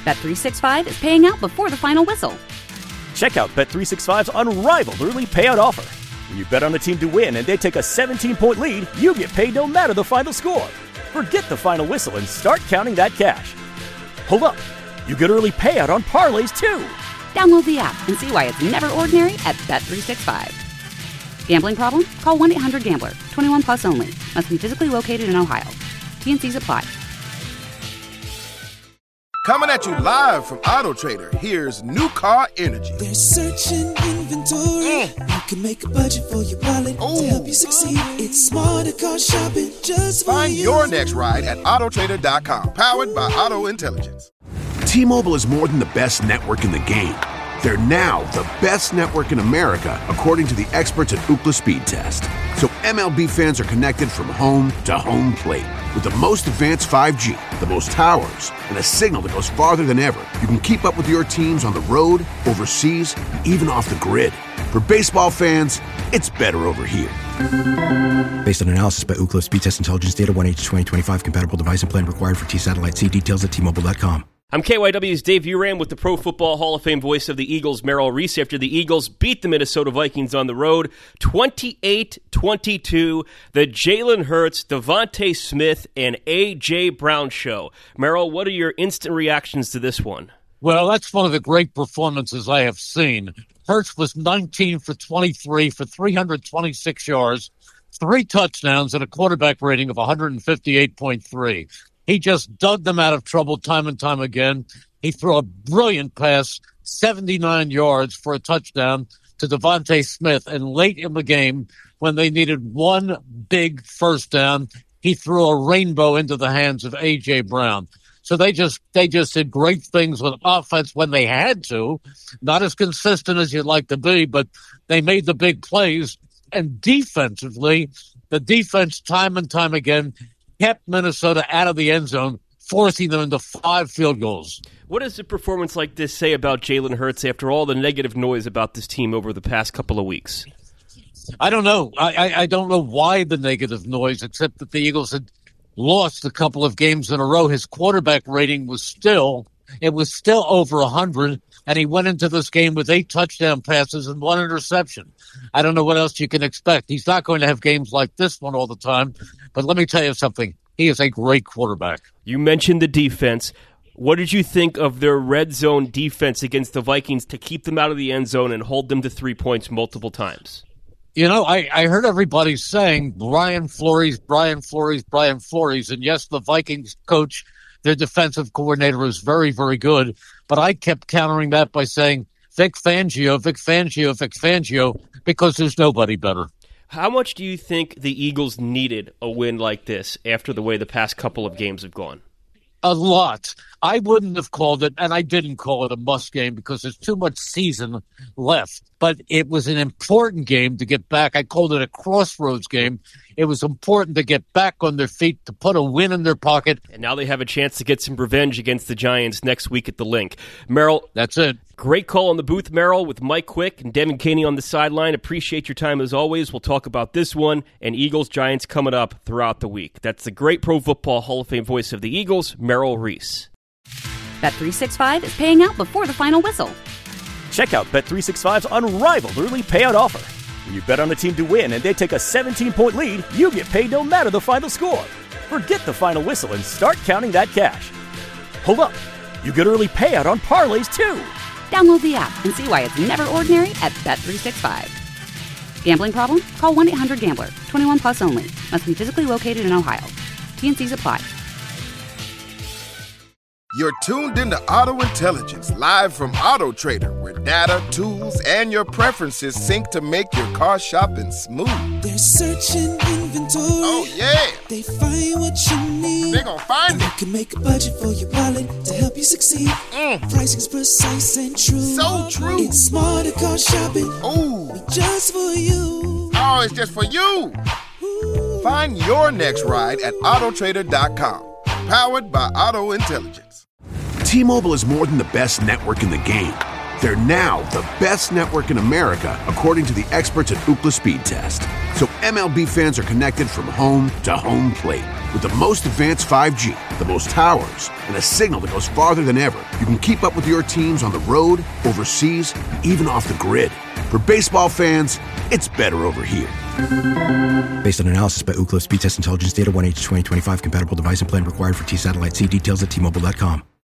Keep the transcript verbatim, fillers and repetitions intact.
Bet three sixty-five is paying out before the final whistle. Check out Bet three sixty-five's unrivaled early payout offer. When you bet on a team to win and they take a seventeen-point lead, you get paid no matter the final score. Forget the final whistle and start counting that cash. Hold up. You get early payout on parlays, too. Download the app and see why it's never ordinary at Bet three sixty-five. Gambling problem? Call one eight hundred gambler. twenty-one plus only. Must be physically located in Ohio. T N Cs apply. Coming at you live from Auto Trader, here's New Car Energy. They're searching inventory. Mm. You can make a budget for your wallet Ooh. To help you succeed. It's smarter car shopping just for Find you. your next ride at auto trader dot com. Powered by Auto Intelligence. T-Mobile is more than the best network in the game. They're now the best network in America, according to the experts at Ookla Speed Test. So M L B fans are connected from home to home plate. With the most advanced five G, the most towers, and a signal that goes farther than ever, you can keep up with your teams on the road, overseas, and even off the grid. For baseball fans, it's better over here. Based on analysis by Ookla Speed Test Intelligence Data, one H twenty twenty-five compatible device and plan required for T-Satellite. See details at T Mobile dot com. I'm K Y W's Dave Uram with the Pro Football Hall of Fame voice of the Eagles, Merrill Reese, after the Eagles beat the Minnesota Vikings on the road twenty-eight twenty-two. The Jalen Hurts, Devontae Smith, and A J. Brown show. Merrill, what are your instant reactions to this one? Well, that's one of the great performances I have seen. Hurts was nineteen for twenty-three for three hundred twenty-six yards, three touchdowns, and a quarterback rating of one fifty-eight point three. He just dug them out of trouble time and time again. He threw a brilliant pass, seventy-nine yards for a touchdown to Devontae Smith. And late in the game, when they needed one big first down, he threw a rainbow into the hands of A J. Brown. So they just they just did great things with offense when they had to. Not as consistent as you'd like to be, but they made the big plays. And defensively, the defense time and time again kept Minnesota out of the end zone, forcing them into five field goals. What does a performance like this say about Jalen Hurts after all the negative noise about this team over the past couple of weeks? I don't know. I, I, I don't know why the negative noise, except that the Eagles had lost a couple of games in a row. His quarterback rating was still, it was still over one hundred, and he went into this game with eight touchdown passes and one interception. I don't know what else you can expect. He's not going to have games like this one all the time, but let me tell you something. He is a great quarterback. You mentioned the defense. What did you think of their red zone defense against the Vikings to keep them out of the end zone and hold them to three points multiple times? You know, I, I heard everybody saying Brian Flores, Brian Flores, Brian Flores, and yes, the Vikings coach, their defensive coordinator is very, very good, but I kept countering that by saying Vic Fangio, Vic Fangio, Vic Fangio, because there's nobody better. How much do you think the Eagles needed a win like this after the way the past couple of games have gone? A lot. I wouldn't have called it, and I didn't call it a must game because there's too much season left. But it was an important game to get back. I called it a crossroads game. It was important to get back on their feet, to put a win in their pocket. And now they have a chance to get some revenge against the Giants next week at the Link. Merrill. That's it. Great call on the booth, Merrill, with Mike Quick and Devin Caney on the sideline. Appreciate your time as always. We'll talk about this one and Eagles-Giants coming up throughout the week. That's the great Pro Football Hall of Fame voice of the Eagles, Merrill Reese. Bet three sixty-five is paying out before the final whistle. Check out Bet three sixty-five's unrivaled early payout offer. When you bet on a team to win and they take a seventeen-point lead, you get paid no matter the final score. Forget the final whistle and start counting that cash. Hold up. You get early payout on parlays, too. Download the app and see why it's never ordinary at Bet three sixty-five. Gambling problem? Call one eight hundred gambler. twenty-one plus only. Must be physically located in Ohio. T N Cs apply. You're tuned into Auto Intelligence, live from Auto Trader, where data, tools, and your preferences sync to make your car shopping smooth. They're searching inventory. Oh, yeah. They find what you need. They're gonna find it. You can make a budget for your wallet to help you succeed. Mm. Pricing's precise and true. So true. It's smarter car shopping. Ooh. Just for you. Oh, it's just for you. Ooh. Find your next ride at auto trader dot com. Powered by Auto Intelligence. T-Mobile is more than the best network in the game. They're now the best network in America, according to the experts at Ookla Speed Test. So M L B fans are connected from home to home plate. With the most advanced five G, the most towers, and a signal that goes farther than ever, you can keep up with your teams on the road, overseas, and even off the grid. For baseball fans, it's better over here. Based on analysis by Ookla Speed Test Intelligence Data, one H twenty twenty-five compatible device and plan required for T-Satellite. See details at T Mobile dot com.